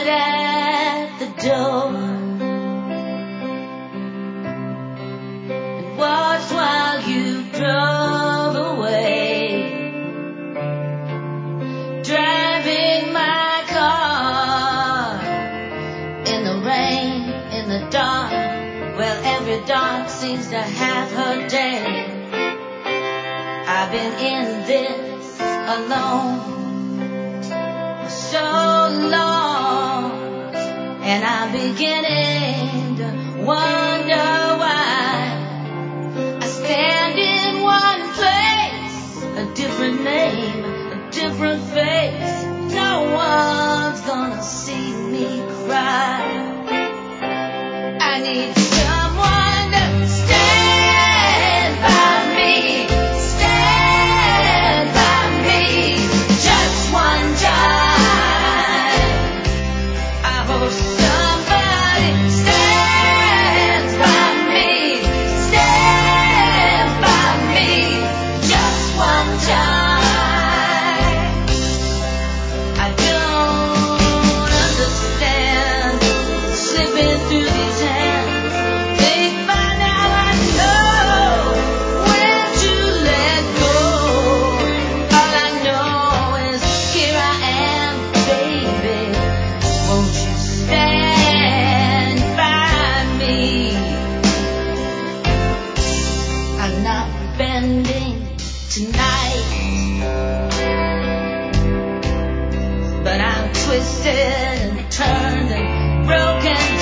right at the door and watched while you drove away, driving my car in the rain, in the dark. Well, every dark seems to have her day. I've been in this alone for so long, and I'm beginning to wonder why I stand in one place, a different name, a different face. No one's gonna see me cry. I need someone to stand by me, stand by me, just one time. I hope somebody stands by me, stand by me, just one time. I don't understand slipping through these hands. Think by now I know when to let go. All I know is here I am, baby. Won't you stand by me? I'm not bending tonight, but I'm twisted and turned and broken.